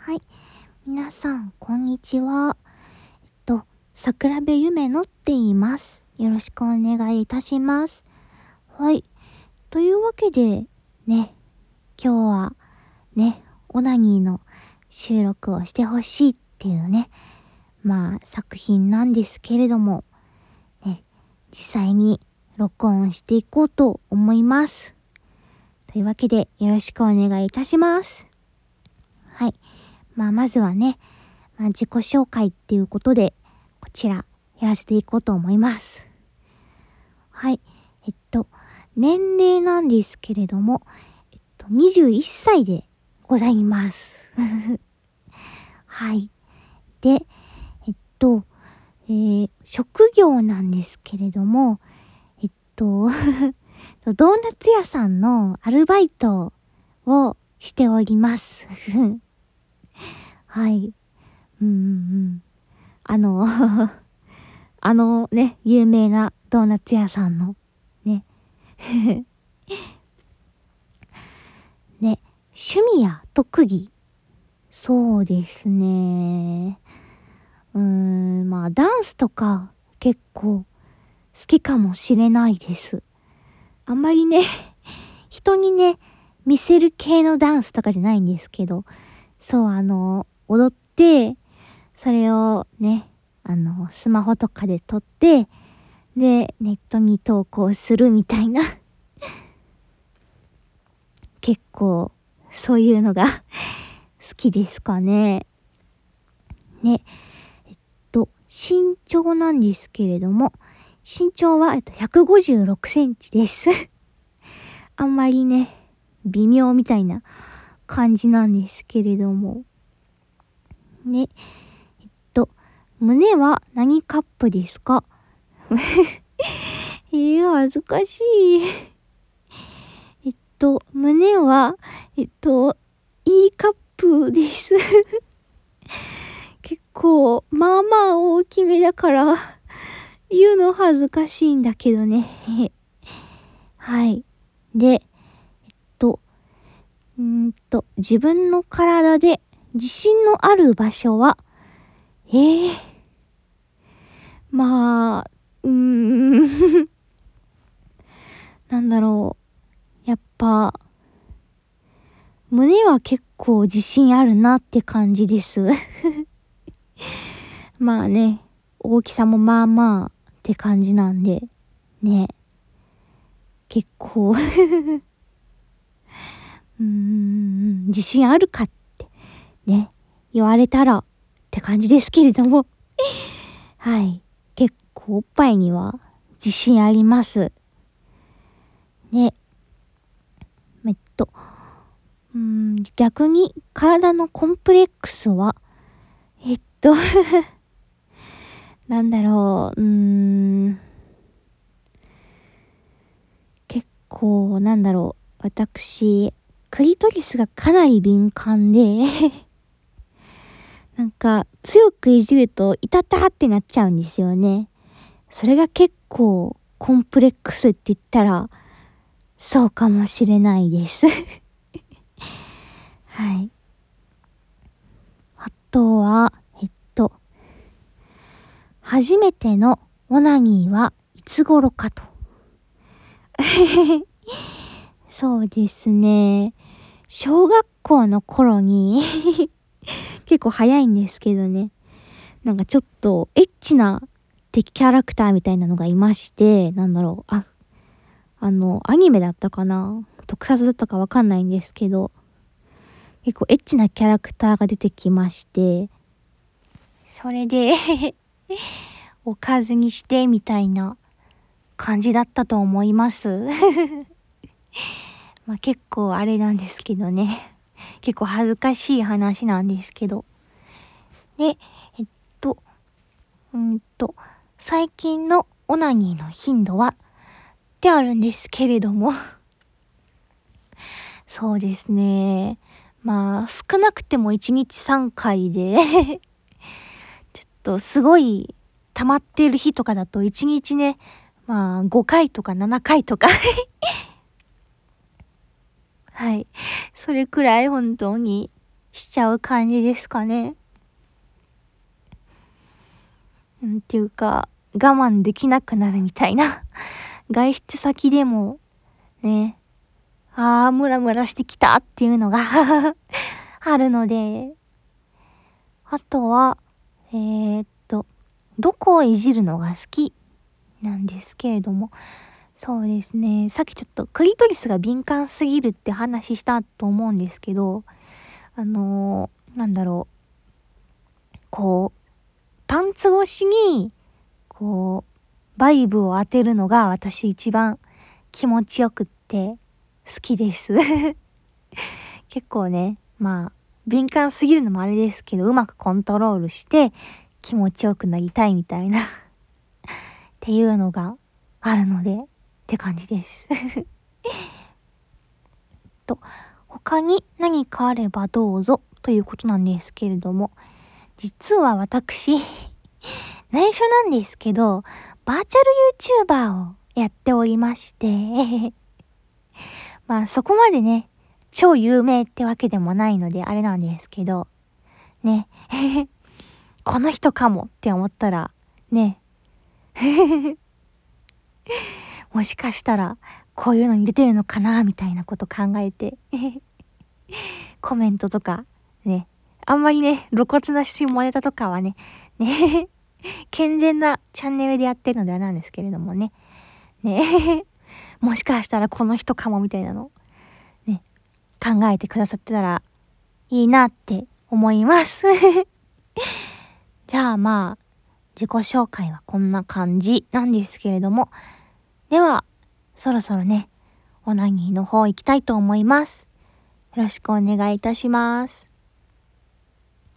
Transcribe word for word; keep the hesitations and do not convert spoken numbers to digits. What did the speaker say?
はい。皆さん、こんにちは。えっと、桜部ゆめのって言います。よろしくお願いいたします。はい。というわけで、ね、今日は、ね、オナニーの収録をしてほしいっていうね、まあ、作品なんですけれども、ね、実際に録音していこうと思います。というわけで、よろしくお願いいたします。はい。まあ、まずはね、まあ、自己紹介っていうことで、こちら、やらせていこうと思います。はい。えっと、年齢なんですけれども、えっと、にじゅういっさいでございます。はい。で、えっと、えー、職業なんですけれども、えっと、ドーナツ屋さんのアルバイトをしております。はい。うんうんうん。あの、あのね、有名なドーナツ屋さんの、ね。ね、趣味や特技。そうですね。うーん、まあ、ダンスとか結構好きかもしれないです。あんまりね、人にね、見せる系のダンスとかじゃないんですけど、そう、あの、踊って、それをね、あの、スマホとかで撮って、で、ネットに投稿するみたいな。結構、そういうのが好きですかね。ね。えっと、身長なんですけれども、身長は、えっと、ひゃくごじゅうろくセンチです。あんまりね、微妙みたいな感じなんですけれども。ね。えっと、胸は何カップですか？えー、恥ずかしい。えっと、胸は、えっと、E カップです。結構、まあまあ大きめだから、言うの恥ずかしいんだけどね。はい。で、えっと、うーんと、自分の体で自信のある場所は、ええー、まあ、うーん、なんだろう。やっぱ、胸は結構自信あるなって感じです。まあね、大きさもまあまあって感じなんで、ね、結構うーん、自信あるかってね、言われたらって感じですけれどもはい、結構おっぱいには自信あります。ね、えっと、うーん、逆に体のコンプレックスは、えっとなんだろう、うーん、結構、なんだろう、私、クリトリスがかなり敏感でなんか、強くいじると、いたたってなっちゃうんですよね。それが結構、コンプレックスって言ったら、そうかもしれないですはい。あとは、えっと、初めてのオナニーはいつ頃かと。そうですね。小学校の頃に結構早いんですけどね。なんかちょっとエッチな敵キャラクターみたいなのがいまして、なんだろう。あ、あの、アニメだったかな特撮だったかわかんないんですけど、結構エッチなキャラクターが出てきまして、それでおかずにしてみたいな感じだったと思いますまあ結構あれなんですけどね。結構恥ずかしい話なんですけど。で、えっと、うんと、最近のオナニーの頻度はってあるんですけれどもそうですね。まあ、少なくてもいちにちさんかいでちょっとすごい溜まってる日とかだといちにちね、まあごかいとかななかいとかはい。それくらい本当にしちゃう感じですかね。うんっていうか、我慢できなくなるみたいな。外出先でも、ね、あー、ムラムラしてきたっていうのがあるので、あとは、えー、っと、どこをいじるのが好きなんですけれども、そうですね、さっきちょっとクリトリスが敏感すぎるって話したと思うんですけど、あのー、なんだろう、こう、パンツ越しに、こう、バイブを当てるのが私一番気持ちよくって好きです。結構ね、まあ、敏感すぎるのもあれですけど、うまくコントロールして気持ちよくなりたいみたいなっていうのがあるので、って感じです。と、他に何かあればどうぞということなんですけれども、実は私、内緒なんですけど、バーチャル YouTuber をやっておりましてまあそこまでね、超有名ってわけでもないのであれなんですけど、ね、この人かもって思ったら、ね、もしかしたらこういうのに出てるのかなみたいなこと考えてコメントとかね、あんまりね、露骨な下ネタとかはね、ね、健全なチャンネルでやってるのではなんですけれどもね、ね、もしかしたらこの人かもみたいなの、ね、考えてくださってたらいいなって思います。じゃあまあ、自己紹介はこんな感じなんですけれども、では、そろそろね、オナニーの方行きたいと思います。よろしくお願いいたします。